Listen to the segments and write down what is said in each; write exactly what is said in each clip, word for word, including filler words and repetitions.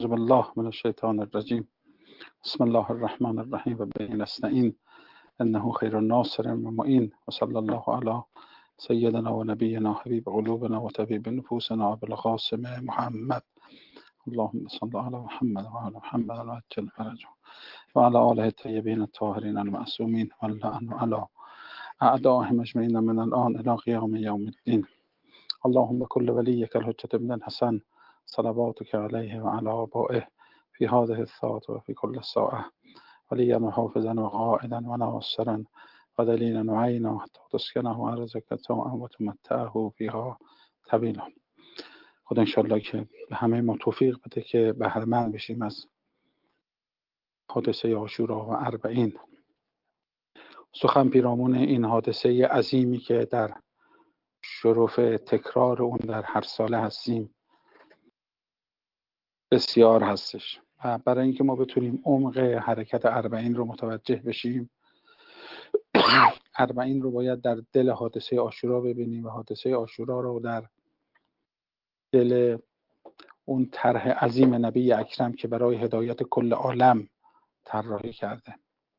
أعوذ بالله من الشيطان الرجيم. بسم الله الرحمن الرحیم و به نستعین انه خیر الناصر و معین و صلی الله علی سیدنا و نبینا حبیب قلوبنا و طبیب نفوسنا ابوالقاسم محمد. اللهم صل علی محمد و علی محمد و عجل فرجه و علی آله الطیبین الطاهرین المعصومین و اللعن علی اعدائهم اجمعین من الآن الی قیام یوم الدین. اللهم كل وليك الحجة ابن الحسن صلواتك عليه وعلى آبائه في هذه الساعة وفي كل ساعة وليا وحافظا وقائدا وناصرا ودليلا وعينا حتى تسكنه أرضك طوعا وتمتعه فيها طويلا. خدا انشالله که به همه ما توفیق بده که بهره‌مند بشیم از حادثه عاشورا و اربعین. سخن پیرامون این حادثه عظیمی که در شرف تکرار اون در هر ساله هستیم بسیار هستش و برای اینکه ما بتونیم عمق حرکت اربعین رو متوجه بشیم، اربعین رو باید در دل حادثه عاشورا ببینیم و حادثه عاشورا رو در دل اون طرح عظیم نبی اکرم که برای هدایت کل عالم طراحی کرده.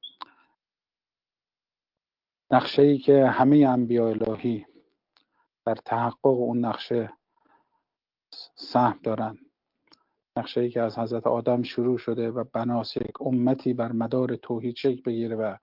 نقشه‌ای که همه انبیاء الهی در تحقق اون نقشه سهم دارن، نقشه‌ای که از حضرت آدم شروع شده و بناس یک امتی بر مدار توحید شکل بگیره و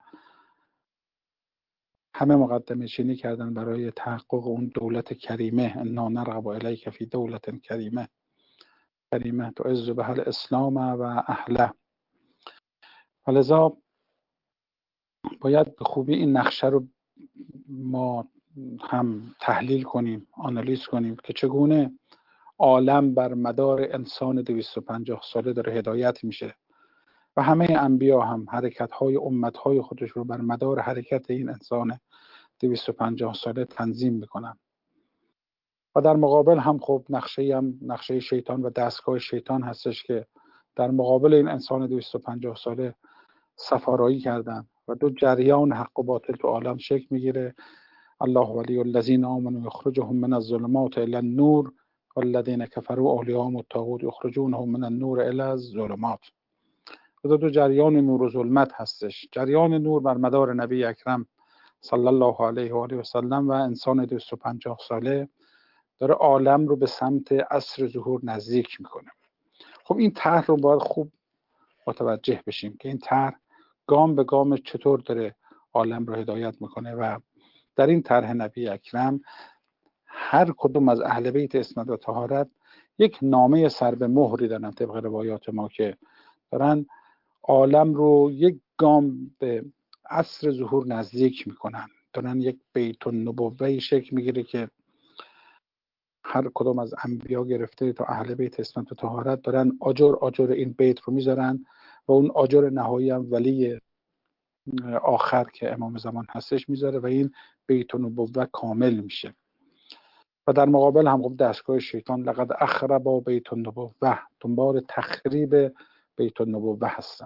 همه مقدمه چینی کردن برای تحقق اون دولت کریمه. انا نرغب الیک فی دولت کریمه کریمه تعز بها الاسلام و اهله. ولذا باید به خوبی این نقشه رو ما هم تحلیل کنیم، آنالیز کنیم که چگونه عالم بر مدار انسان دویست و پنجاه ساله داره هدایت میشه و همه انبیا هم حرکت‌های امت‌های خودش رو بر مدار حرکت این انسان دویست و پنجاه ساله تنظیم میکنن. و در مقابل هم خب نقشه هم نقشه شیطان و دستگاه شیطان هستش که در مقابل این انسان دویست و پنجاه ساله سفارایی کردن و دو جریان حق و باطل تو عالم شکل میگیره. الله ولی الذین آمنوا یخرجهم من الظلمات الی النور والذین کفروا اولیاءهم الطاغوت یخرجونهم من النور الی الظلمات. دو دو جریان نور و ظلمت هستش. جریان نور بر مدار نبی اکرم صلی الله علیه و آله و سلم و انسان دویست و پنجاه ساله داره عالم رو به سمت عصر ظهور نزدیک میکنه. خب این طرح رو باید خوب متوجه بشیم که این طرح گام به گام چطور داره عالم رو هدایت میکنه و در این طرح نبی اکرم هر کدوم از اهل بیت اسمت و طهارت یک نامه سر به مهری دارن، طبق روایات ما که دارن عالم رو یک گام به عصر ظهور نزدیک میکنن، دارن یک بیت النبوه شکل میگیره که هر کدوم از انبیا گرفته تا اهل بیت اسمت و طهارت دارن آجر آجر این بیت رو میذارن و اون آجر نهایی هم ولی آخر که امام زمان هستش میذاره و این بیت النبوه کامل میشه. و در مقابل هم خب دستگاه شیطان لقد اخرب بیت النبوه دنبال تخریب بیت النبوه هستن.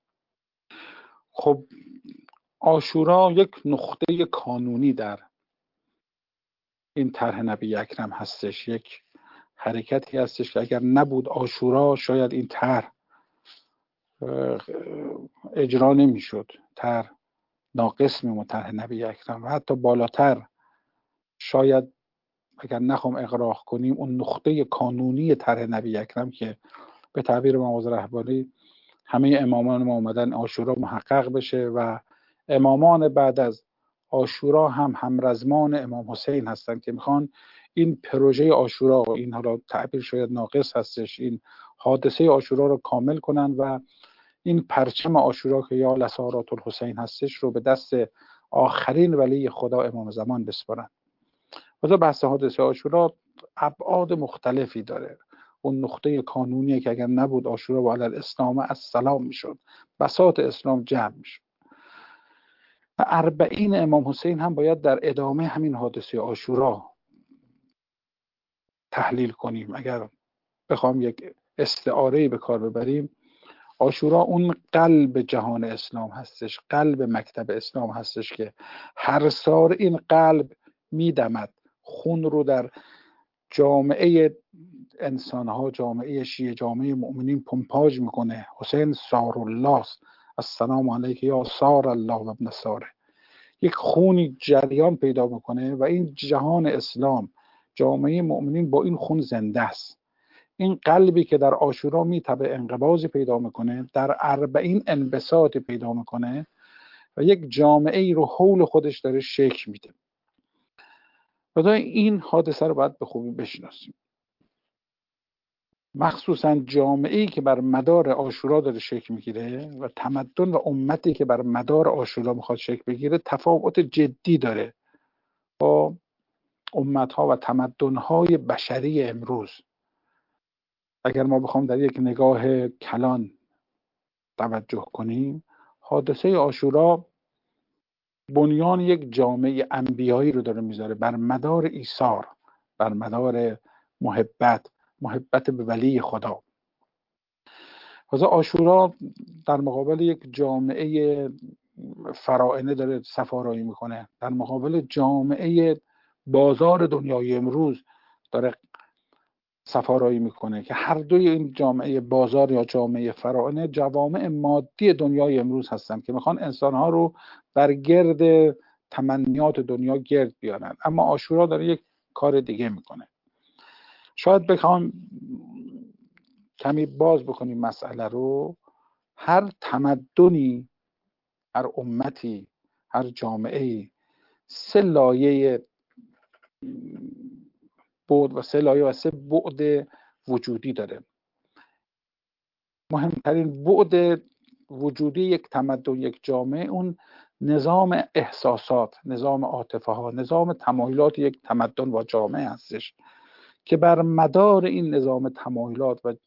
خب عاشورا یک نقطه کانونی در این طرح نبی اکرم هستش، یک حرکتی هستش که اگر نبود عاشورا شاید این طرح اجرا نمیشد، طرح ناقص میموند طرح نبی اکرم و حتی بالاتر شاید اگر نخوام اغراق کنیم اون نقطه کانونی طرح نبی اکرم که به تعبیر مواز رهبانی همه امامان ما اومدن عاشورا محقق بشه و امامان بعد از عاشورا هم همرزمان امام حسین هستن که میخوان این پروژه عاشورا، این حالا تعبیر شاید ناقص هستش، این حادثه عاشورا رو کامل کنن و این پرچم عاشورا که یا لسارات الحسین هستش رو به دست آخرین ولی خدا امام زمان بسپارن. و بحث حادثه عاشورا ابعاد مختلفی داره. اون نقطه کانونیه که اگر نبود عاشورا و علی الاسلام السلام میشد، بساط اسلام جمع میشد. و اربعین امام حسین هم باید در ادامه همین حادثه عاشورا تحلیل کنیم. اگر بخوام یک استعاره‌ای به کار ببریم، عاشورا اون قلب جهان اسلام هستش، قلب مکتب اسلام هستش که هر سال این قلب میدمد، خون رو در جامعه انسانها، جامعه شیعه، جامعه مؤمنین پمپاژ میکنه حسین سارالله است، السلام علیک یا سار الله و ابن ساره. یک خونی جریان پیدا میکنه و این جهان اسلام، جامعه مؤمنین با این خون زنده است. این قلبی که در عاشورا میتبه انقباضی پیدا میکنه، در اربعین انبساطی پیدا میکنه و یک جامعه ای رو حول خودش داره شکل میده. و این حادثه رو باید به خوبی بشناسیم. مخصوصا جامعه ای که بر مدار عاشورا داره شکل میگیره و تمدن و امتی که بر مدار عاشورا میخواد شکل بگیره تفاوت جدی داره با امتها و تمدنهای بشری امروز. اگر ما بخوام در یک نگاه کلان توجه کنیم، حادثه عاشورا بنیان یک جامعه انبیایی رو داره میذاره بر مدار ایثار، بر مدار محبت، محبت به ولی خدا. واسه عاشورا در مقابل یک جامعه فراعنه داره سفارایی میکنه، در مقابل جامعه بازار دنیای امروز داره سفارایی میکنه که هر دوی این جامعه بازار یا جامعه فراعنه جوامع مادی دنیای امروز هستن که میخوان انسانها رو بر گرد تمنیات دنیا گرد بیارن. اما عاشورا داره یک کار دیگه میکنه. شاید بخوام کمی باز بکنیم مسئله رو، هر تمدنی، هر امتی، هر جامعه‌ای سه لایه بعد و سه لایه و سه بعد وجودی داره. مهمترین بعد وجودی یک تمدن، یک جامعه، اون نظام احساسات، نظام عاطفه ها، نظام تمایلات یک تمدن و جامعه هستش که بر مدار این نظام تمایلات و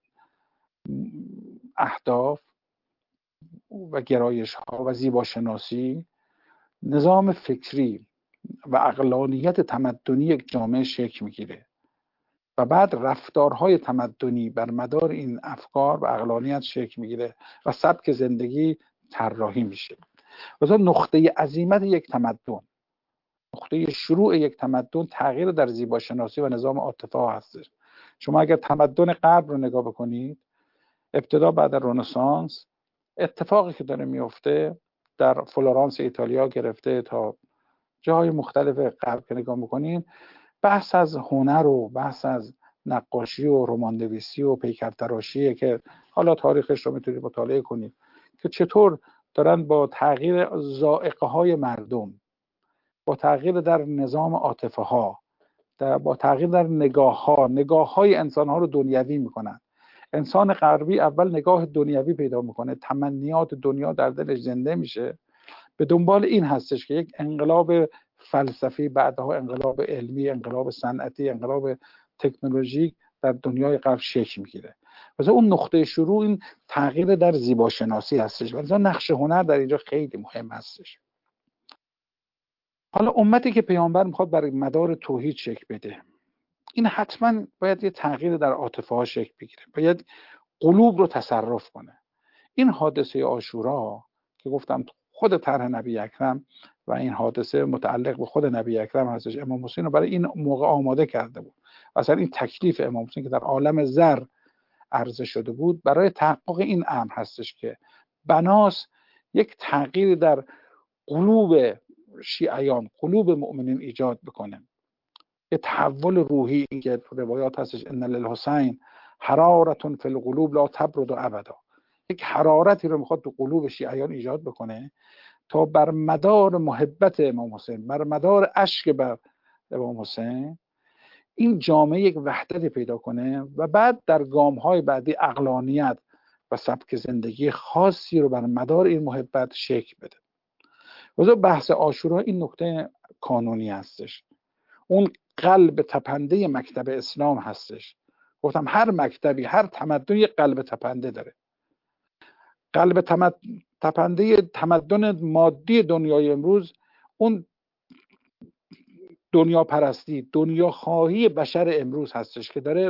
اهداف و گرایش ها و زیباشناسی نظام فکری و عقلانیت تمدنی یک جامعه شکل میگیره و بعد رفتارهای تمدنی بر مدار این افکار و عقلانیت شکل میگیره و سبک زندگی طراحی میشه. مثلا نقطه عظیمت یک تمدن، نقطه شروع یک تمدن تغییر در زیباشناسی و نظام عاطفه ها هستش. شما اگر تمدن غرب رو نگاه بکنید، ابتدا بعد رنسانس اتفاقی که داره میفته در فلورانس ایتالیا گرفته تا جاهای مختلف غرب که نگاه میکنین، بحث از هنر و بحث از نقاشی و رمان‌نویسی و پیکرتراشیه که حالا تاریخش رو میتونید مطالعه کنید که چطور دارن با تغییر ذائقه های مردم، با تغییر در نظام عاطفه ها، با تغییر در نگاه ها، نگاه های انسان ها رو دنیوی میکنن. انسان غربی اول نگاه دنیوی پیدا میکنه، تمنیات دنیا در دلش زنده میشه، به دنبال این هستش که یک انقلاب فلسفی، بعدها انقلاب علمی، انقلاب صنعتی، انقلاب تکنولوژیک در دنیای غرب شکل میگیره. مثلا اون نقطه شروع این تغییر در زیباشناسی هستش. مثلا نقش هنر در اینجا خیلی مهم هستش. حالا امتی که پیامبر میخواد برای مدار توحید شکل بده، این حتما باید یه تغییر در عاطفه ها شکل بگیره، باید قلوب رو تصرف کنه. این حادثه عاشورا که گفتم خود طرح نبی اکرم و این حادثه متعلق به خود نبی اکرم هستش، امام حسین رو برای این موقع آماده کرده بود. اصلا این تکلیف امام حسین که در عالم زر عرضه شده بود برای تحقق این امر هستش که بناس یک تغییر در قلوب شیعیان، قلوب مؤمنین ایجاد بکنه، یه تحول روحی. که روایات هستش ان للحسین حرارة فی القلوب لا تبرد ابدا، یک حرارتی رو میخواد تو قلوب شیعیان ایجاد بکنه تا بر مدار محبت امام حسین، بر مدار اشک بر امام حسین، این جامعه یک وحدت پیدا کنه و بعد در گام‌های بعدی عقلانیت و سبک زندگی خاصی رو بر مدار این محبت شکل بده. واسه بحث عاشورا این نکته کانونی هستش. اون قلب تپنده مکتب اسلام هستش. گفتم هر مکتبی، هر تمدنی یک قلب تپنده داره. قلب تمد... تپنده تمدن مادی دنیای امروز اون دنیا پرستی، دنیا خواهی بشر امروز هستش که داره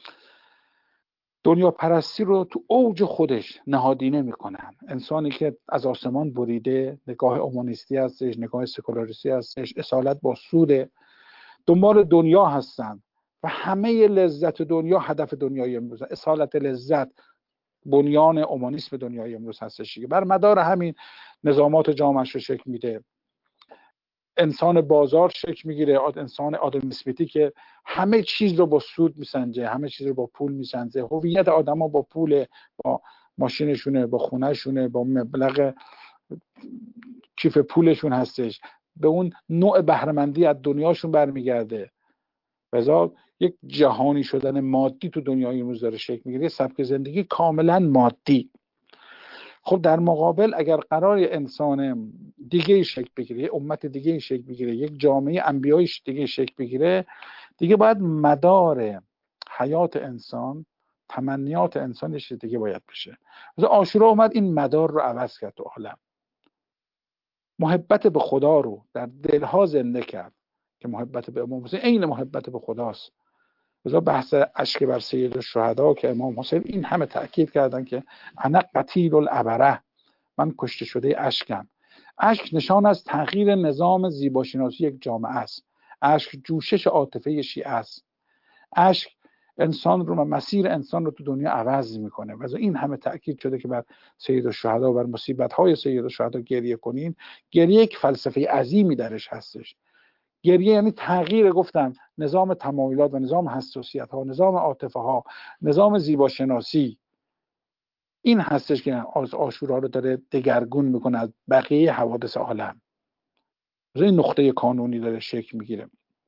دنیا پرستی رو تو اوج خودش نهادینه میکنن. انسانی که از آسمان بریده، نگاه اومانیستی هستش، نگاه سکولاریستی هستش، اصالت با سود، دنبال دنیا هستن و همه لذت دنیا هدف دنیای امروز، اصالت لذت بنیان اومانیسم دنیای امروز هستش. بر مدار همین نظامات جامعه‌اش رو شکل میده، انسان بازار شکل میگیره، انسان آدم اسمیتی که همه چیز رو با سود میسنجه، همه چیز رو با پول میسنجه، هویت آدما با پول، با ماشینشونه، با خونهشونه، با مبلغ کیف پولشون هستش، به اون نوع بهره‌مندی از دنیاشون برمیگرده. لذا یک جهانی شدن مادی تو دنیای امروز داره شکل میگیره، سبک زندگی کاملا مادی. خب در مقابل اگر قرار انسان دیگه شکل بگیره، امت دیگه شکل بگیره، یک جامعه انبیای دیگه شکل بگیره، دیگه باید مدار حیات انسان، تمنیات انسان یه دیگه باید بشه. مثلا عاشورا اومد این مدار رو عوض کرد تو عالم، محبت به خدا رو در دلها زنده کرد که محبت به امام حسین عین محبت به خداست. مثلا بحث اشک بر سید الشهدا که امام حسین این همه تاکید کردن که انا قتیل العبره، من کشته شده اشکم. اشک نشان از تغییر نظام زیباشناسی یک جامعه است. اشک جوشش عاطفه شیعه است. اشک انسان رو و مسیر انسان رو تو دنیا عوض میکنه. و این همه تاکید شده که بر سید الشهدا و بر مصیبت های سید الشهدا گریه کنین. گریه یک فلسفه عظیمی درش هستش. گریه یعنی تغییر، گفتم، نظام تمایلات و نظام حساسیت ها، نظام عاطفه ها، نظام زیباشناسی. این هستش که از عاشورا رو داره دگرگون میکنه از بقیه حوادث عالم. این نقطه کانونی داره شکل میگیره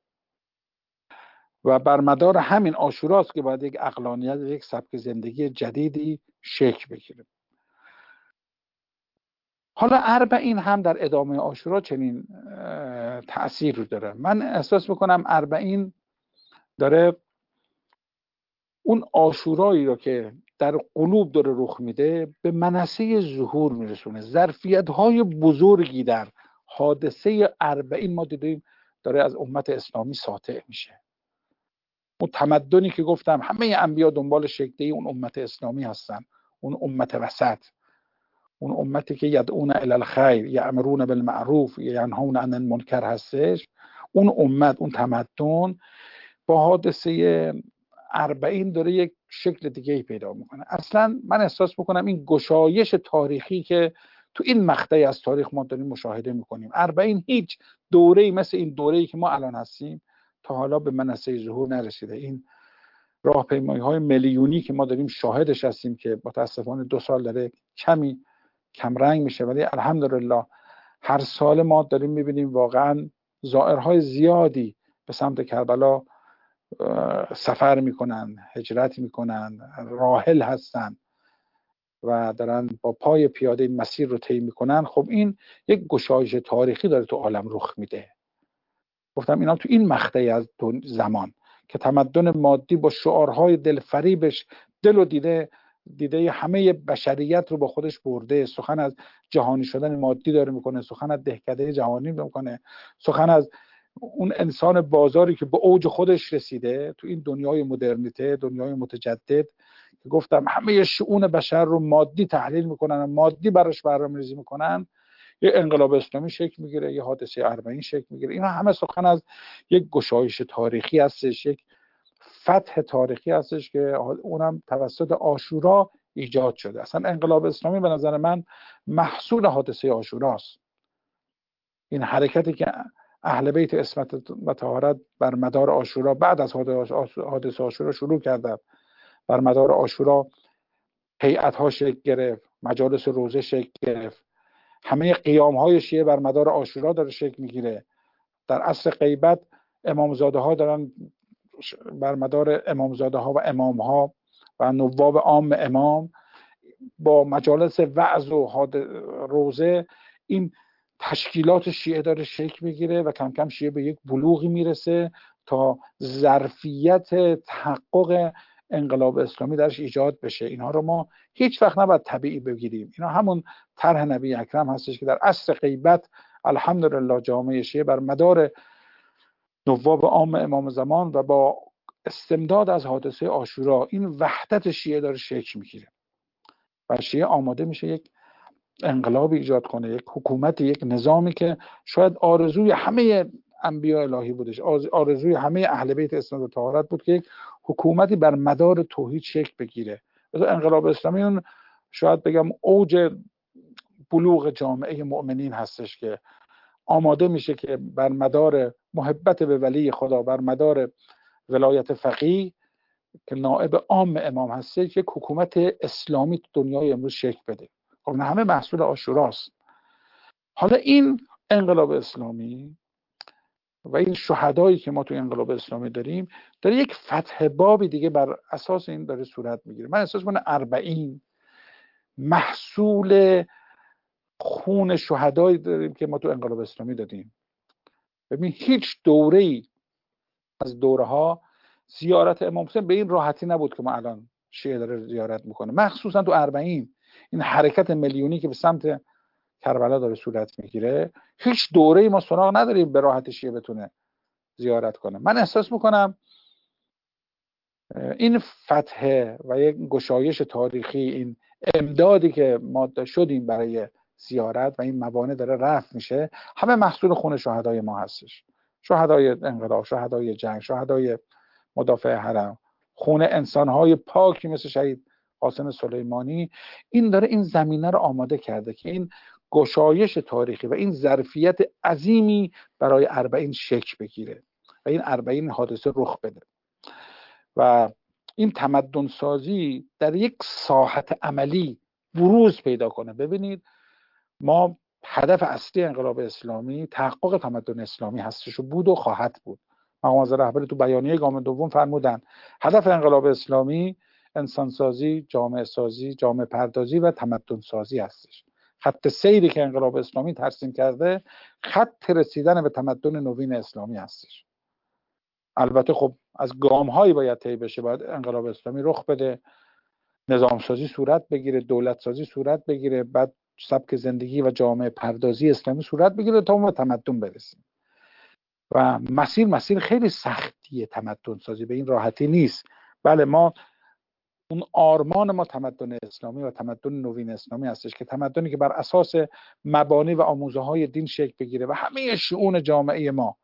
و بر مدار همین عاشوراست که باید یک عقلانیت، یک سبک زندگی جدیدی شکل بگیره. حالا اربعین هم در ادامه عاشورا چنین تأثیر رو داره. من احساس میکنم اربعین داره اون عاشورایی رو که در قلوب داره رخ میده به منصه ظهور میرسونه. ظرفیت‌های بزرگی در حادثه اربعین ما دیدیم داره از امت اسلامی ساطع میشه. اون تمدنی که گفتم همه انبیا دنبال شکلی اون امت اسلامی هستن، اون امت وسط، اون امتی که یدعون الی الخیر، یأمرون بالمعروف، ینهون عن المنکر هستش، اون امت، اون تمدن با حادثه اربعین داره یک شکل دیگه پیدا میکنه. اصلا من احساس میکنم این گشایش تاریخی که تو این مقطعی از تاریخ ما داریم مشاهده میکنیم، اربعین هیچ دوره‌ای مثل این دوره‌ای که ما الان هستیم تا حالا به منصه ظهور نرسیده. این راهپیمایی‌های میلیونی که ما داریم شاهدش هستیم که متاسفانه دو سال داره کمی کمرنگ میشه، ولی الحمدلله هر سال ما داریم میبینیم واقعا زائرهای زیادی به سمت کربلا سفر میکنن، هجرت میکنن، راحل هستن و دارن با پای پیاده این مسیر رو طی میکنن. خب این یک گشایش تاریخی داره تو عالم رخ میده. گفتم اینا تو این مقطعی از زمان که تمدن مادی با شعارهای دلفریبش دل و دیده دیده همه بشریت رو با خودش برده، سخن از جهانی شدن مادی داره میکنه، سخن از دهکده جهانی میکنه، سخن از اون انسان بازاری که به اوج خودش رسیده تو این دنیای مدرنیته، دنیای متجدد که گفتم همه شؤون بشر رو مادی تحلیل میکنن، مادی براش برنامه‌ریزی میکنن. یه انقلاب اسلامی شکل میگیره، یه حادثه اربعین شکل میگیره. اینا همه سخن از یک گشایش تاریخی هستش، یک فتح تاریخی هستش که اونم توسط عاشورا ایجاد شده. اصلا انقلاب اسلامی به نظر من محصول حادثه عاشوراست. این حرکتی که اهل بیت عصمت و طهارت بر مدار عاشورا بعد از حادثه عاشورا شروع کردند، بر مدار عاشورا هیئت‌ها شکل گرفت، مجالس روزه شکل گرفت، همه قیام‌های شیعه بر مدار عاشورا داره شکل میگیره. در عصر غیبت امامزاده ها دارن بر مدار امامزاده ها و امام ها و نواب عام امام با مجالس وعظ و روزه این تشکیلات شیعه داره شکل میگیره و کم کم شیعه به یک بلوغی میرسه تا ظرفیت تحقق انقلاب اسلامی درش ایجاد بشه. اینها رو ما هیچ وقت نباید طبیعی بگیریم. اینا همون طرح نبی اکرم هستش که در عصر غیبت الحمدلله جامعه شیعه بر مدار نواب عام امام زمان و با استمداد از حادثه عاشورا این وحدت شیعه داره شکل میگیره و شیعه آماده میشه یک انقلاب ایجاد کنه، یک حکومت، یک نظامی که شاید آرزوی همه انبیاء الهی بودش، آرزوی همه اهل بیت اسمت و طهارت بود که یک حکومتی بر مدار توحید شکل بگیره. مثلا انقلاب اسلامی اون شاید بگم اوج بلوغ جامعه مؤمنین هستش که آماده میشه که بر مدار محبت به ولی خدا، بر مدار ولایت فقیه که نائب عام امام هستش، یک حکومت اسلامی تو دنیای امروز شکل بده. خب همه محصول عاشوراست. حالا این انقلاب اسلامی و این شهدایی که ما تو انقلاب اسلامی داریم داره یک فتح بابی دیگه بر اساس این داره صورت میگیره. من احساس میکنم اربعین محصول خون شهدایی داریم که ما تو انقلاب اسلامی دادیم. ببین هیچ دوره‌ای از دوره ها زیارت امام حسین به این راحتی نبود که ما الان شیعه داره زیارت میکنه، مخصوصا تو اربعین این حرکت میلیونی که به سمت کربلا داره صورت میگیره. هیچ دوره‌ای ما سراغ نداریم به راحتی شیعه بتونه زیارت کنه. من احساس میکنم این فتح و یک گشایش تاریخی، این امدادی که ما شدیم برای زیارت و این موانع داره رفع میشه، همه محصول خون شهدای ما هستش. شهدای انقلاب، شهدای جنگ، شهدای مدافع حرم، خون انسانهای پاکی مثل شهید قاسم سلیمانی. این داره این زمینه رو آماده کرده که این گشایش تاریخی و این ظرفیت عظیمی برای اربعین شکل بگیره و این اربعین حادثه رخ بده و این تمدن سازی در یک ساحت عملی بروز پیدا کنه. ببینید ما هدف اصلی انقلاب اسلامی تحقق تمدن اسلامی هستش و بود و خواهد بود. مقام معظم رهبری تو بیانیه گام دوم فرمودن هدف انقلاب اسلامی انسان سازی، جامعه سازی، جامعه پردازی و تمدن سازی هستش. خط سیری که انقلاب اسلامی ترسیم کرده خط رسیدن به تمدن نوین اسلامی هستش. البته خب از گام‌هایی باید طی بشه، باید انقلاب اسلامی رخ بده، نظام سازی صورت بگیره، دولت سازی صورت بگیره، بعد سبک زندگی و جامعه پردازی اسلامی صورت بگیره تا ما به تمدن برسیم. و مسیر مسیر خیلی سختیه تمدن سازی، به این راحتی نیست. بله ما اون آرمان ما تمدن اسلامی و تمدن نوین اسلامی هستش که تمدنی که بر اساس مبانی و آموزه‌های دین شکل بگیره و همه شؤون جامعه ما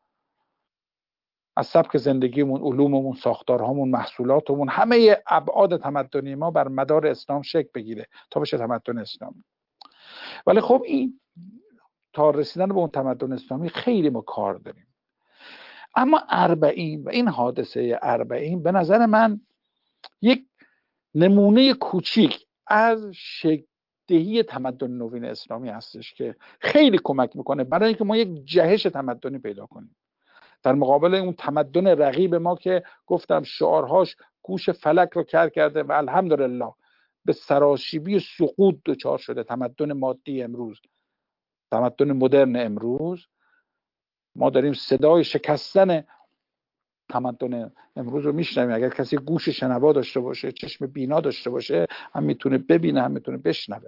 از سبک زندگیمون، علوممون، ساختارهامون، محصولاتمون، همه ابعاد تمدنی ما بر مدار اسلام شکل بگیره تا بشه تمدن اسلامی. ولی خب این تا رسیدن به اون تمدن اسلامی خیلی ما کار داریم. اما اربعین و این حادثه اربعین به نظر من یک نمونه کوچیک از شکل‌دهی تمدن نوین اسلامی هستش که خیلی کمک میکنه برای اینکه ما یک جهش تمدنی پیدا کنیم در مقابل اون تمدن رقیب ما که گفتم شعارهاش گوش فلک رو کر کرده و الحمدلله به سراشیبی سقوط دچار شده. تمدن مادی امروز، تمدن مدرن امروز، ما داریم صدای شکستن تمدن امروز رو میشنویم. اگر کسی گوش شنوا داشته باشه، چشم بینا داشته باشه، هم میتونه ببینه هم میتونه بشنوه.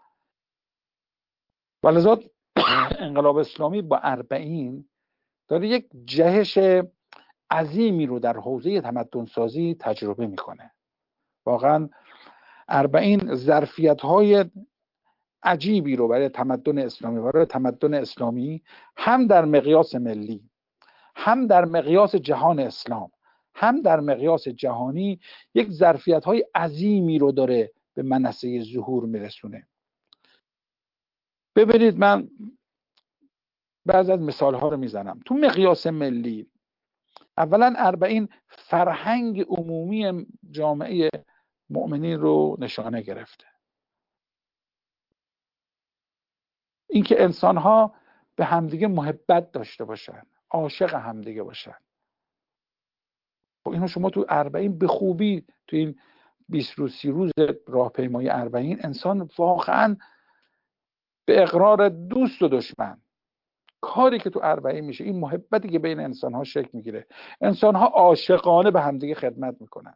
ولذا انقلاب اسلامی با اربعین داره یک جهش عظیمی رو در حوزه تمدن سازی تجربه میکنه. واقعا اربعین ظرفیت‌های عجیبی رو برای تمدن اسلامی، برای تمدن اسلامی هم در مقیاس ملی، هم در مقیاس جهان اسلام، هم در مقیاس جهانی یک ظرفیت‌های عظیمی رو داره به منصه ظهور میرسونه. ببینید من بعضی از مثال‌ها رو میزنم. تو مقیاس ملی اولا اربعین فرهنگ عمومی جامعه مؤمنین رو نشانه گرفته. اینکه انسان‌ها به همدیگه محبت داشته باشن، عاشق همدیگه باشن. خب اینو شما تو اربعین به خوبی تو این بیست روز سی روز راهپیمایی اربعین انسان واقعا به اقرار دوست و دشمن کاری که تو اربعین میشه، این محبتی که بین انسان‌ها شکل میگیره، انسان‌ها عاشقانه به همدیگه خدمت میکنن.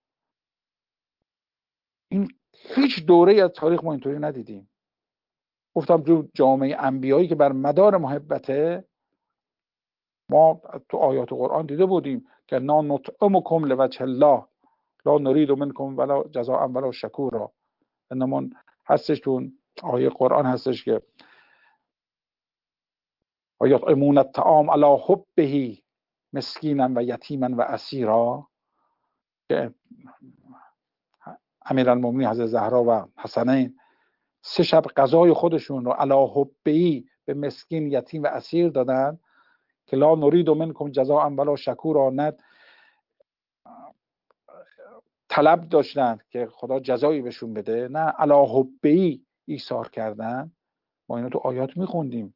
این هیچ دوره از تاریخ ما اینطوری ندیدیم. گفتم تو جامعه انبیایی که بر مدار محبته، ما تو آیات قرآن دیده بودیم که نا نطعمکم لوجه الله لا نرید منکم ولا جزاء ولا شکورا. انما هستش تو آیه قرآن هستش که و یطعمون الطعام علی حبه مسکینا و یتیما و اسیرا، که امیرالمومنین حضرت زهرا و حسنین سه شب غذای خودشون رو علی حبه به مسکین، یتیم و اسیر دادن که لا نرید منکم جزاء ولا شکورا، نه طلب داشتن که خدا جزایی بهشون بده، نه علی حبه ایثار کردن. ما اینو تو آیات میخوندیم.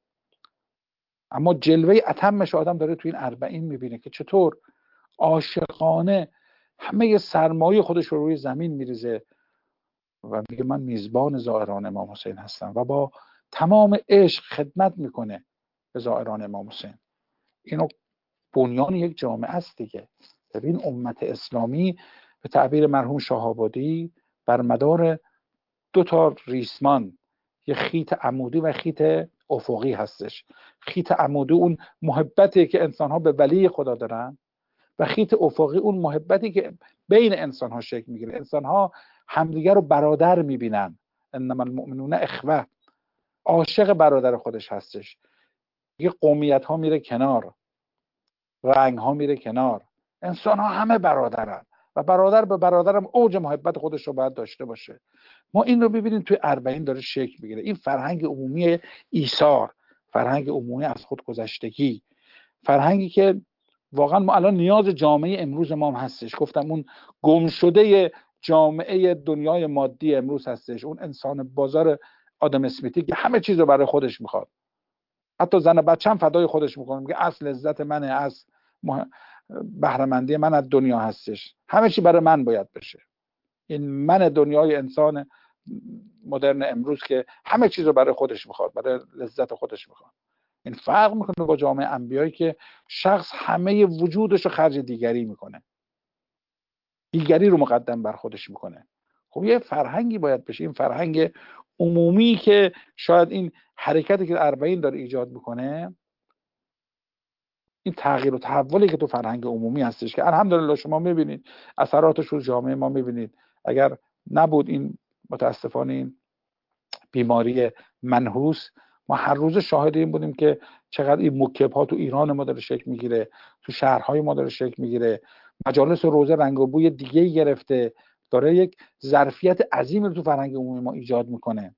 اما جلوه اتمش آدم داره تو این اربعین میبینه که چطور عاشقانه همه سرمایه خودش رو روی زمین میریزه و میگه من میزبان زائران امام حسین هستم و با تمام عشق خدمت میکنه به زائران امام حسین. اینو بنیان یک جامعه است دیگه. ببین امت اسلامی به تعبیر مرحوم شاه‌آبادی بر مدار دو تا ریسمان، یه خیط عمودی و خیط افقی هستش. خیط عمودی اون محبتی که انسان‌ها به ولی خدا دارن و خیط افقی اون محبتی که بین انسان‌ها شکل میگیره. انسان‌ها همدیگر رو برادر میبینن. انما المؤمنون اخوه، عاشق برادر خودش هستش. یه قومیت ها میره کنار، رنگ ها میره کنار، انسان ها همه برادرن و برادر به برادرم اوج محبت خودش رو باید داشته باشه. ما این رو ببینیم توی اربعین داره شکل میگیره. این فرهنگ عمومی ایثار، فرهنگ عمومی از خودگذشتگی، فرهنگی که واقعا ما الان نیاز جامعه امروز ما هم هستش. گفتم اون گم شده جامعه دنیای مادی امروز هستش، اون انسان بازار آدم اسمیتی که همه چیز رو برای خودش میخواد، حتی زن بچه هم فدای خودش میکنه، میگه اصل لذت منه، از بهره‌مندی من از دنیا هستش، همه چی برای من باید بشه. این من دنیای انسان مدرن امروز که همه چیز رو برای خودش میخواد، برای لذت خودش میخواد. این فرق میکنه با جامعه انبیایی که شخص همه وجودش رو خرج دیگری میکنه، دیگری رو مقدم بر خودش میکنه. خب یه فرهنگی باید بشه، این فرهنگ عمومی که شاید این حرکتی که اربعین داره ایجاد میکنه، این تغییر و تحولی که تو فرهنگ عمومی هستش که الحمدلله شما میبینید اثراتش رو جامعه ما میبینید. اگر نبود این متاسفانه این بیماری منحوس، ما هر روز شاهد این بودیم که چقدر این مکب ها تو ایران ما داره شکل میگیره، تو شهرهای ما داره شکل میگیره، مجالس و روزه رنگ و بوی دیگه گرفته، داره یک ظرفیت عظیمی رو تو فرهنگ عمومی ما ایجاد میکنه.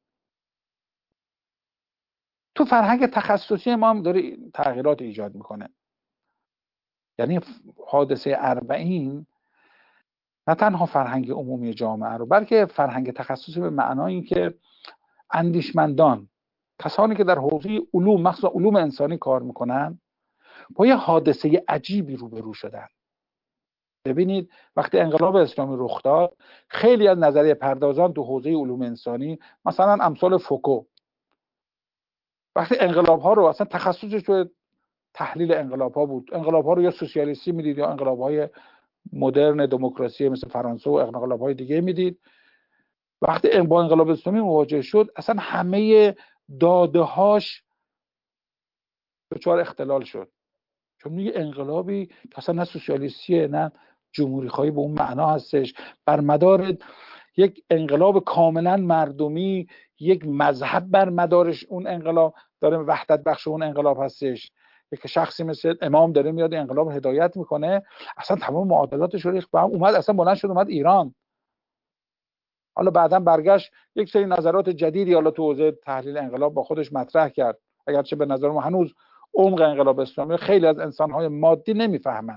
تو فرهنگ تخصصی ما هم داره تغییرات ایجاد میکنه. یعنی حادثه اربعین نه تنها فرهنگ عمومی جامعه رو، بلکه فرهنگ تخصصی به معنای این که اندیشمندان، کسانی که در حوزه علوم، مخصوصا علوم انسانی کار میکنن، با یه حادثه عجیبی روبرو شدن. ببینید وقتی انقلاب اسلامی رخ داد، خیلی از نظریه پردازان تو حوزه علوم انسانی، مثلا امثال فوکو، وقتی انقلاب ها رو، اصلا تخصصش تو تحلیل انقلاب ها بود، انقلاب ها رو یا سوسیالیستی میدید یا انقلاب های مدرن دموکراسی مثل فرانسه و انقلاب های دیگه میدید. وقتی با انقلاب اسلامی مواجه شد، اصلا همه داده هاش دچار اختلال شد، چون میگه انقلابی که اصلا نه سوسیالیستیه نه جمهوری خواهی به اون معنا هستش، بر مدار یک انقلاب کاملا مردمی، یک مذهب بر مدارش اون انقلاب داره وحدت بخش اون انقلاب هستش، یک شخصی مثل امام داره میاد انقلاب هدایت میکنه، اصلا تمام معادلاتش رو ریخت به هم، اومد اصلا بلند شد اومد ایران. حالا بعدا برگشت یک سری نظرات جدیدی حالا تو حوزه تحلیل انقلاب با خودش مطرح کرد، اگرچه به نظر ما هنوز عمق انقلاب اسلامی خیلی از انسان‌های مادی نمیفهمن.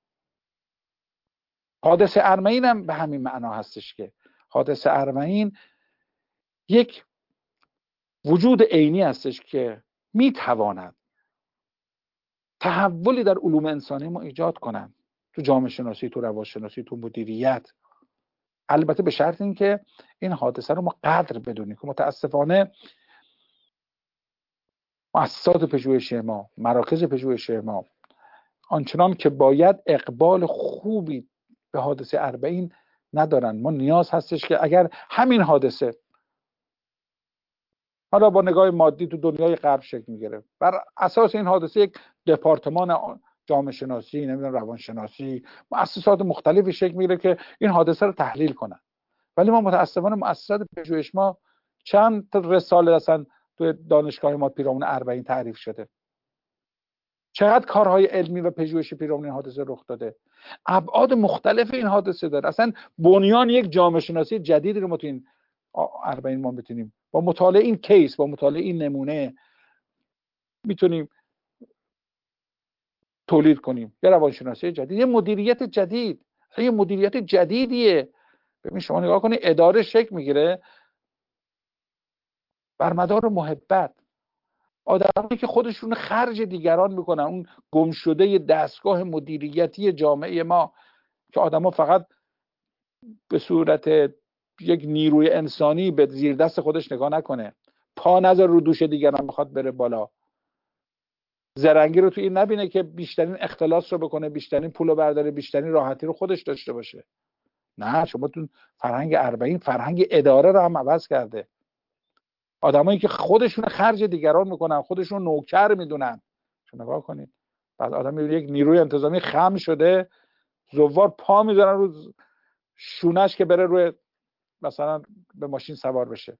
حادثه اربعین هم به همین معنا هستش که حادثه اربعین یک وجود عینی هستش که میتواند تحولی در علوم انسانی ما ایجاد کنن، تو جامعه شناسی، تو روانشناسی، تو مدیریت، البته به شرط اینکه این حادثه رو ما قدر بدونیم. که متاسفانه مؤسسات پژوهشی ما، مراکز پژوهشی ما آنچنان که باید اقبال خوبی به حادثه اربعین ندارن. ما نیاز هستش که اگر همین حادثه حالا با نگاه مادی تو دنیای غرب شکل میگیره، بر اساس این حادثه یک دپارتمان جامعه شناسی، نمیدونم روانشناسی، مؤسسات مختلفی شکل میگیره که این حادثه رو تحلیل کنن، ولی ما متاسفانه مؤسسات پژوهش ما چند رساله اصلا تو دانشگاه ما پیرامون اربعین تعریف شده، چقدر کارهای علمی و پژوهشی پیرامون این حادثه رخ داده، ابعاد مختلف این حادثه داره. اصلا بنیان یک جامعه شناسی جدیدی رو ما تو این اربعین ما بتونیم با مطالعه این کیس، با مطالعه این نمونه میتونیم تولید کنیم. یه روانشناسی جدید، یه مدیریت جدید، یه مدیریت جدیدیه. ببین شما نگاه کنید، اداره شکل میگیره بر مدار محبت. آدمایی که خودشون خرج دیگران میکنن، اون گم شده دستگاه مدیریتی جامعه ما که آدما فقط به صورت یک نیروی انسانی به زیر دست خودش نگاه نکنه، پا نذار رو دوش دیگران بخواد بره بالا، زرنگی رو تو این نبینه که بیشترین اختلاس رو بکنه، بیشترین پول رو برداره، بیشترین راحتی رو خودش داشته باشه. نه، شما تو فرهنگ اربعین فرهنگ اداره رو هم عوض کرده. آدمایی که خودشون خرج دیگران میکنن، خودشون نوکر میدونن. شما نگاه کنید، بعد آدم یک نیروی انتظامی خم شده، زوار پا میذارن رو شونش که بره روی مثلا به ماشین سوار بشه،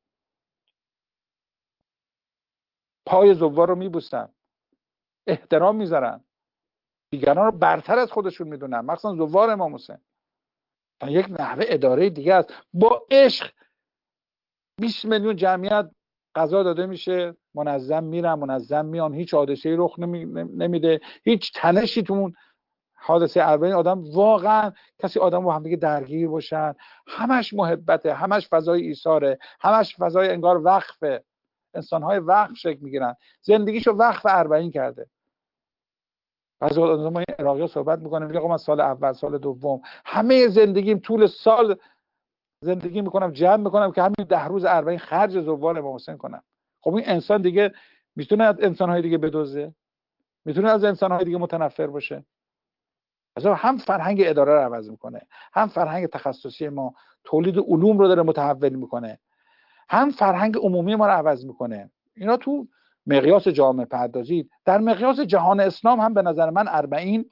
پای زوار رو میبوسن، احترام میذارن، دیگران رو برتر از خودشون میدونن، مثلا زوار امام حسین. یک نحوه اداره دیگه است. با عشق بیست میلیون جمعیت غذا داده میشه، منظم میرن، منظم میان، هیچ حادثه‌ای رخ نمیده، هیچ تنشی تو اون حادثه اربعین آدم واقعا کسی آدم با هم دیگه درگیر باشن، همش محبته، همش فضای ایثاره، همش فضای انگار وقفه. انسان‌های وقف شکل میگیرن، زندگیشو وقف اربعین کرده. بعضی آدم ما عراقی صحبت میکنه، میگه آقا من سال اول، سال دوم، همه زندگیم طول سال زندگی میکنم، جمع میکنم که همین ده روز اربعین خرج زوار امام حسین کنم. خب این انسان دیگه میتونه از انسان‌های دیگه بدزده؟ میتونه از انسان‌های دیگه متنفر باشه؟ از هم فرهنگ اداره رو عوض میکنه، هم فرهنگ تخصصی ما تولید علوم رو داره متحول میکنه، هم فرهنگ عمومی ما رو عوض میکنه. اینا تو مقیاس جامعه پردازی. در مقیاس جهان اسلام هم به نظر من اربعین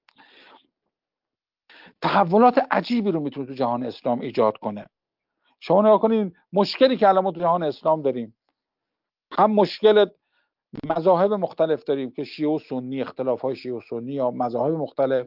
تحولات عجیبی رو میتونه تو جهان اسلام ایجاد کنه. شما نگاه کنید مشکلی که الان ما تو جهان اسلام داریم، هم مشکل مذاهب مختلف داریم که شیعه و سنی، اختلاف‌های شیعه و سنی یا مذاهب مختلف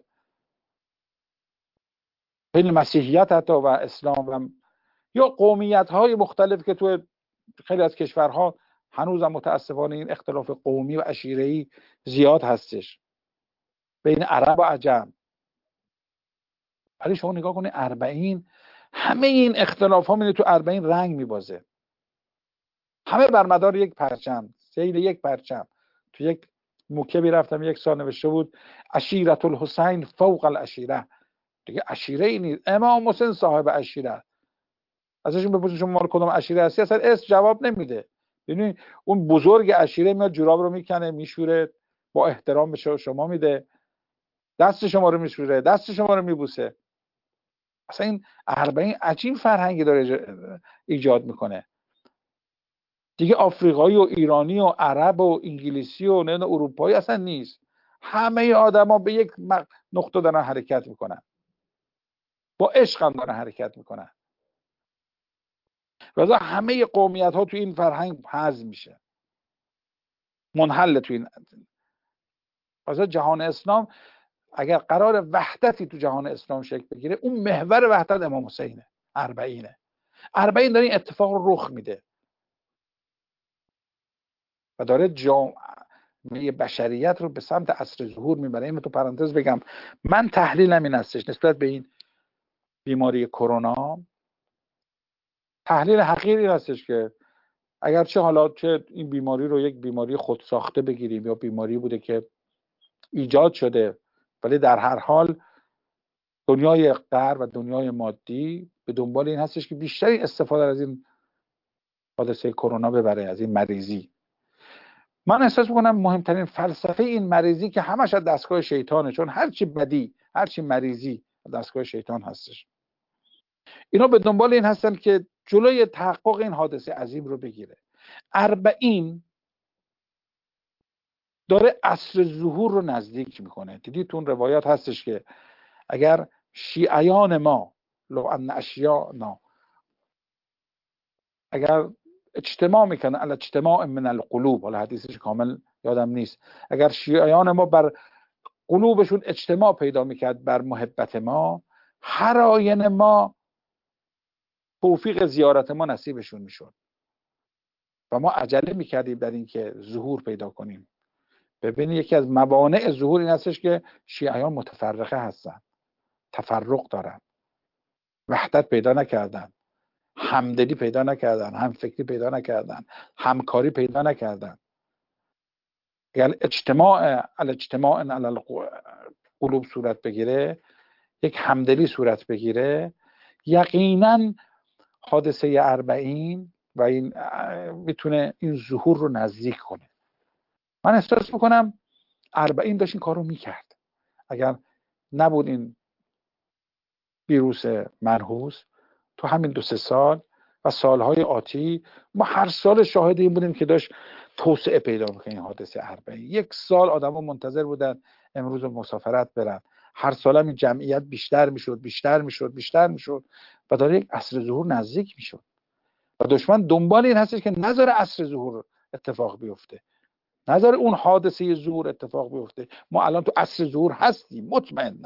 بین مسیحیت حتی و اسلام، و یا قومیت‌های مختلف که تو خیلی از کشورها هنوزم متاسفانه این اختلاف قومی و عشیره‌ای زیاد هستش بین عرب و عجم. ولی شما نگاه کنید اربعین همه این اختلاف ها میره تو اربعین رنگ میبازه، همه بر مدار یک پرچم، سیل یک پرچم. تو یک موکبی رفتم یک سال نوشته بود عشیرت الحسین فوق العشیره. دیگه عشیره ای نیست، امام حسین صاحب عشیره. ازشون بپرسید شما مال کدوم عشیره هستی، اصلا اسم جواب نمیده. ببینید اون بزرگ عشیره میاد جوراب رو میکنه، میشوره، با احترام به شما میده، دست شما رو میشوره، دست شما رو میبوسه. اصلا این اربعین عجیب فرهنگی داره ایجاد میکنه. دیگه آفریقایی و ایرانی و عرب و انگلیسی و نه اروپایی اصلا نیست، همه آدما به یک نقطه دارن حرکت میکنن، با عشق هم دارن حرکت میکنن. لذا همه قومیت ها تو این فرهنگ حذف میشه، منحل تو این. لذا جهان اسلام اگر قرار وحدتی تو جهان اسلام شکل بگیره، اون محور وحدت امام حسینه، اربعینه. اربعین داره این اتفاق رو رخ میده و داره جامعه بشریت رو به سمت عصر ظهور میبره. این تو پرانتز بگم، من تحلیلم این هستش نسبت به این بیماری کرونا، تحلیل حقیقی هستش که اگرچه حالا چه این بیماری رو یک بیماری خودساخته بگیریم یا بیماری بوده که ایجاد شده، ولی در هر حال دنیای غرب و دنیای مادی به دنبال این هستش که بیشتری استفاده از این حادثه کرونا ببره، از این مریضی. من احساس میکنم مهمترین فلسفه این مریضی که همش از دستگاه شیطانه، چون هرچی بدی، هرچی مریضی از دستگاه شیطان هستش. اینا به دنبال این هستن که جلوی تحقق این حادثه عظیم رو بگیره. اربعین داره عصر ظهور رو نزدیک میکنه. دیدید تو اون روایات هستش که اگر شیعیان ما لو ان اشیاءنا، اگر اجتماع میکنن، علی اجتماع من القلوب، حالا حدیثش کامل یادم نیست. اگر شیعیان ما بر قلوبشون اجتماع پیدا میکرد بر محبت ما، هر آینه ما توفیق زیارت ما نصیبشون میشد و ما عجله میکردیم در این که ظهور پیدا کنیم. ببینید یکی از موانع ظهور این هستش که شیعیان متفرقه هستن، تفرق دارن، وحدت پیدا نکردن، همدلی پیدا نکردن، همفکری پیدا نکردن، همکاری پیدا نکردن. اگر اجتماع الاجتماع علی القلوب صورت بگیره، یک همدلی صورت بگیره، یقینا حادثه اربعین و این میتونه این ظهور رو نزدیک کنه. من احساس میکنم اربعین داشت این کار رو میکرد. اگر نبود این ویروس منحوس، تو همین دو سه سال و سالهای آتی ما هر سال شاهد این بودیم که داشت توسعه پیدا میکنه این حادثه اربعین. یک سال آدم ها منتظر بودن امروز مسافرت برن، هر سال هم این جمعیت بیشتر میشد بیشتر میشد بیشتر میشد و داره یک عصر ظهور نزدیک میشد و دشمن دنبال این هستش که نذاره عصر ظهور اتفاق بیفته، نذاره اون حادثه ظهور اتفاق بیفته. ما الان تو عصر ظهور هستیم مطمئنا،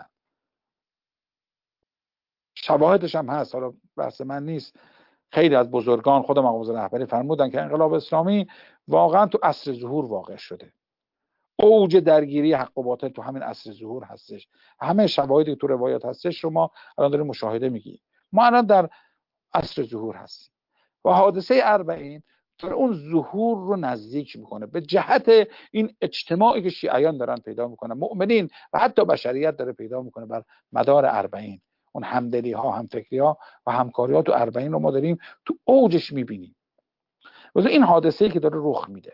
شواهدش هم هست، حالا بحث من نیست. خیلی از بزرگان، خود مقام رهبری فرمودن که انقلاب اسلامی واقعا تو عصر ظهور واقع شده. اوج درگیری حق و باطل تو همین عصر ظهور هستش. همه شواهدی که تو روایات هستش رو ما الان داریم مشاهده میگیم. ما الان در عصر ظهور هستیم و حادثه اربعین داره اون ظهور رو نزدیک میکنه به جهت این اجتماعی که شیعیان دارن پیدا میکنن، مؤمنین و حتی بشریت داره پیدا میکنه بر مدار اربعین. اون همدلی ها، همفکری ها و همکاری ها تو اربعین رو ما داریم تو اوجش میبینیم. واسه این حادثه‌ای که داره رخ میده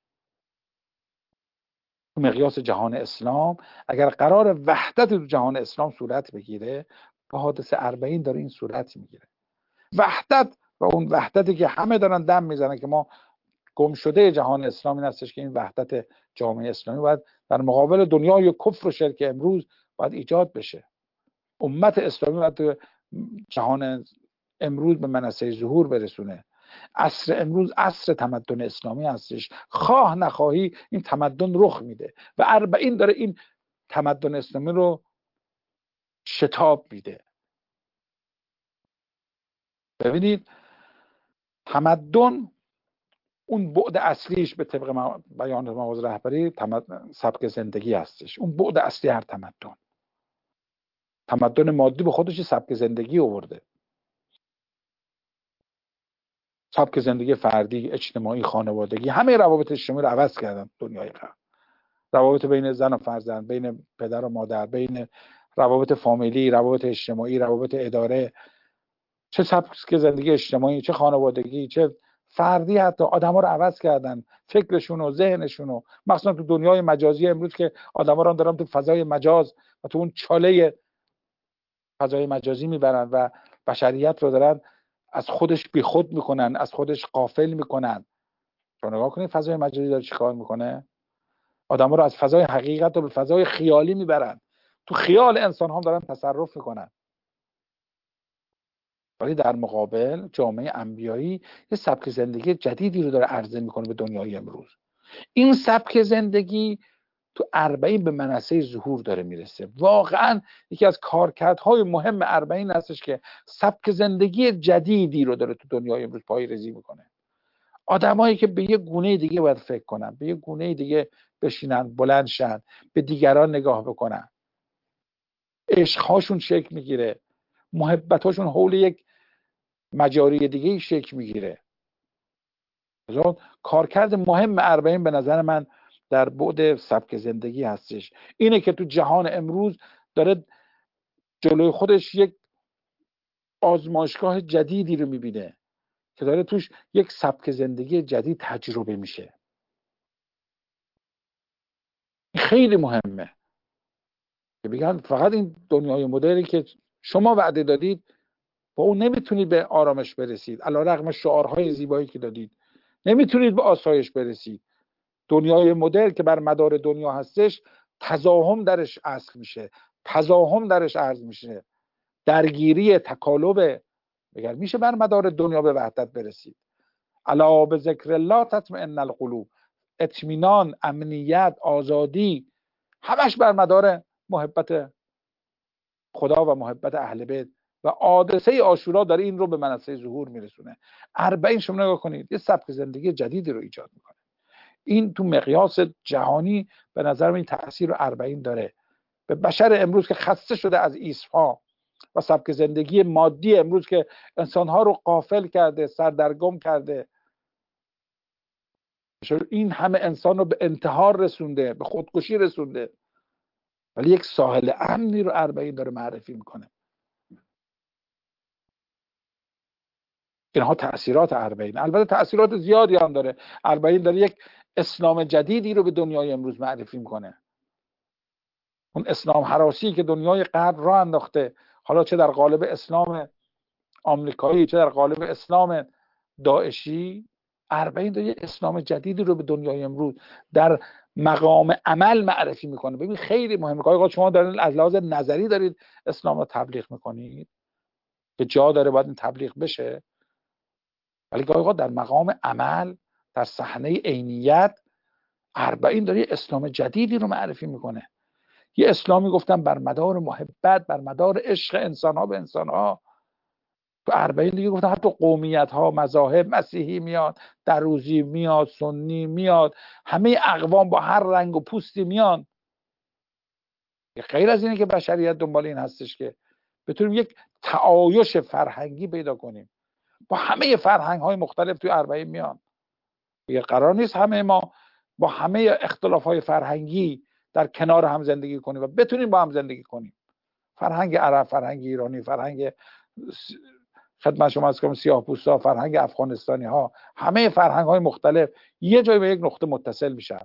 تو مقیاس جهان اسلام، اگر قرار وحدت تو جهان اسلام صورت بگیره، با حادثه اربعین داره این صورت میگیره. وحدت و اون وحدتی که همه دارن دم میزنن که ما گم شده جهان اسلام این هستش که این وحدت جامعه اسلامی باید در مقابل دنیای کفر و شرک امروز باید ایجاد بشه. امت اسلامی باید جهان امروز به منصه ظهور برسونه. عصر امروز عصر تمدن اسلامی هستش، خواه نخواهی این تمدن رخ میده و اربعین داره این تمدن اسلامی رو شتاب میده. ببینید تمدن اون بعد اصلیش به طبق بیان مقام رهبری سبک زندگی هستش. اون بعد اصلی هر تمدن، تمدن مادی به خودش سبک زندگی آورده. سبک زندگی فردی، اجتماعی، خانوادگی، همه روابط اجتماعی رو عوض کردن دنیای غرب. روابط بین زن و فرزند، بین پدر و مادر، بین روابط فامیلی، روابط اجتماعی، روابط اداره، چه سبک زندگی اجتماعی، چه خانوادگی، چه فردی، حتی آدما رو عوض کردن، فکرشون و ذهنشون و مثلا تو دنیای مجازی امروز که آدما رو دارن تو فضای مجاز و تو اون چاله فضای مجازی میبرن و بشریت رو دارن از خودش بیخود میکنن، از خودش غافل میکنن. شما نگاه کنید فضای مجازی داره چیکار میکنه؟ آدما رو از فضای حقیقت رو به فضای خیالی میبرن، تو خیال انسان هم دارن تصرف میکنن. ولی در مقابل جامعه انبیایی یه سبک زندگی جدیدی رو داره عرضه میکنه به دنیای امروز. این سبک زندگی تو اربعین به منصه ظهور داره میرسه. واقعا یکی از کارکردهای مهم اربعین هستش که سبک زندگی جدیدی رو داره تو دنیای امروز پایه‌ریزی میکنه. آدمایی که به یه گونه دیگه باید فکر کنن، به یه گونه دیگه بشینن، بلند شن، به دیگران نگاه بکنن، عشقهاشون شکل میگیره، محبتاشون حول یک مجاری دیگه شکل میگیره. کارکرد مهم اربعین به نظر من در بعد سبک زندگی هستش. اینه که تو جهان امروز داره جلوی خودش یک آزمایشگاه جدیدی رو میبینه که داره توش یک سبک زندگی جدید تجربه میشه. خیلی مهمه که بگن فقط این دنیای مدرنی که شما وعده دادید با اون نمیتونید به آرامش برسید، علیرغم شعارهای زیبایی که دادید نمیتونید به آسایش برسید. دنیای مدرن که بر مدار دنیا هستش تزاهم درش اصل میشه، تزاهم درش عرض میشه، درگیری، تکالب. مگر میشه بر مدار دنیا به وحدت برسید؟ الا بذکر الله تطمئن القلوب. اطمینان، امنیت، آزادی، همش بر مدار محبت خدا و محبت اهل بیت و حادثه عاشورا داره این رو به منصه ظهور میرسونه. اربعین شما نگاه کنید یه سبک زندگی جدیدی رو ایجاد میکنه. این تو مقیاس جهانی به نظر من تأثیر رو اربعین داره. به بشر امروز که خسته شده از ایسفا و سبک زندگی مادی امروز که انسانها رو غافل کرده، سردرگم کرده، این همه انسان رو به انتحار رسونده، به خودکشی رسونده، ولی یک ساحل امنی رو اربعین داره معرفی میکنه. اینها تأثیرات اربعین. البته تأثیرات زیادی هم داره. اربعین داره یک اسلام جدیدی رو به دنیای امروز معرفی میکنه. اون اسلام هراسی که دنیای غرب راه انداخته، حالا چه در قالب اسلام آمریکایی چه در قالب اسلام داعشی، اربعین داره یک اسلام جدیدی رو به دنیای امروز در مقام عمل معرفی میکنه. ببین خیلی مهمه که آقا شما دارین از لحاظ نظری دارید اسلام رو تبلیغ میکنید که جا داره باید این تبلیغ بشه، ولی گاهی در مقام عمل در صحنه عینیت اربعین داره یه اسلام جدیدی رو معرفی میکنه. یه اسلامی گفتم بر مدار محبت، بر مدار عشق انسانها به انسانها. تو اربعین دیگه گفتم حتی قومیت ها، مذاهب، مسیحی میاد، دروزی میاد، سنی میاد، همه اقوام با هر رنگ و پوستی میان. غیر از اینه که بشریت دنبال این هستش که بتونیم یک تعایش فرهنگی پیدا کنیم. با همه فرهنگ های مختلف توی اربعین میان. دیگه قرار نیست همه ما با همه اختلاف های فرهنگی در کنار هم زندگی کنیم و بتونیم با هم زندگی کنیم. فرهنگ عرب، فرهنگ ایرانی، فرهنگ خدمت شما از کنم سیاه‌پوستا، فرهنگ افغانستانی ها، همه فرهنگ های مختلف یه جای به یک نقطه متصل میشن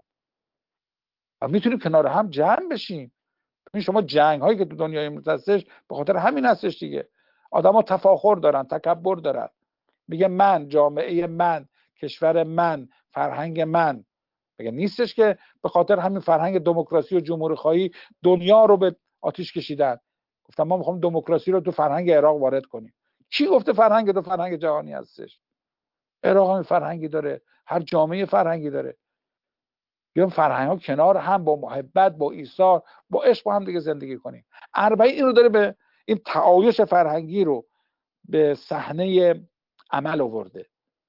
و میتونیم کنار هم جمع بشیم. این شما جنگ هایی که تو دنیای امروز هستش به خاطر همین هستش دیگه. آدما تفاخر دارن، تکبر دارن، میگه من، جامعه من، کشور من، فرهنگ من. میگه نیستش که به خاطر همین فرهنگ دموکراسی و جمهوری خواهی دنیا رو به آتیش کشیدن. گفتم ما میخوام دموکراسی رو تو فرهنگ عراق وارد کنیم. کی گفته فرهنگ تو فرهنگ جهانی هستش؟ عراق هم فرهنگی داره، هر جامعه فرهنگی داره. بیام فرهنگ ها کنار هم با محبت، با ایثار، با عشق با هم دیگه زندگی کنیم. اربعین این رو داره به این تعایش فرهنگی رو به صحنه عمل آورده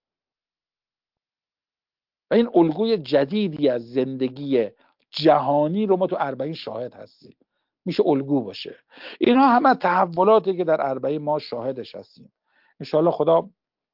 و این الگوی جدیدی از زندگی جهانی رو ما تو اربعین شاهد هستیم. میشه الگو باشه. اینها همه تحولاتی که در اربعین ما شاهدش هستیم. انشاءالله خدا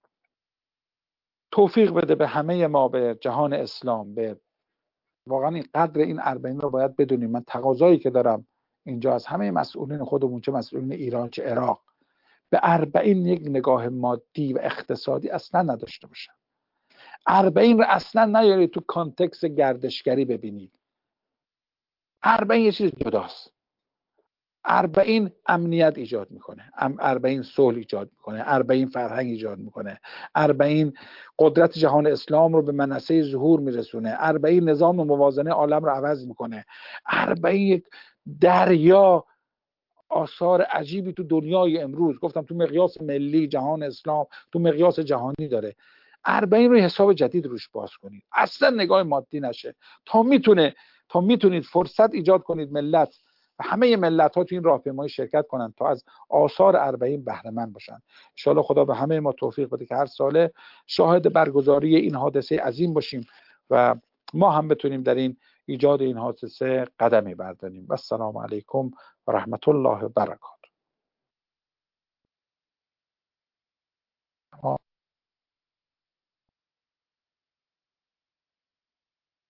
توفیق بده به همه ما، به جهان اسلام. به واقعا این قدر این اربعین رو باید بدونیم. من تقاضایی که دارم اینجا از همه مسئولین خودمون، چه مسئولین ایران چه عراق، به اربعین یک نگاه مادی و اقتصادی اصلا نداشته باشن. اربعین رو اصلا نیارید تو کانتکست گردشگری ببینید. اربعین یه چیز جداست. اربعین امنیت ایجاد میکنه، اربعین صلح ایجاد میکنه، اربعین فرهنگ ایجاد میکنه، اربعین قدرت جهان اسلام رو به منصه ظهور میرسونه، اربعین نظام موازنه عالم رو عوض میکنه، اربعین یک دریا آثار عجیبی تو دنیای امروز، گفتم تو مقیاس ملی جهان اسلام، تو مقیاس جهانی داره. اربعین رو حساب جدید روش باز کنید، اصلا نگاه مادی نشه، تا میتونه تا میتونید فرصت ایجاد کنید ملت و همه ملت ها تو این راهپیمایی شرکت کنن تا از آثار اربعین بهره مند باشن. ان شاء الله خدا به همه ما توفیق بده که هر ساله شاهد برگزاری این حادثه عظیم باشیم و ما هم بتونیم در این ایجاد این حادثه قدمی برداریم. و السلام علیکم و رحمت الله و برکاته.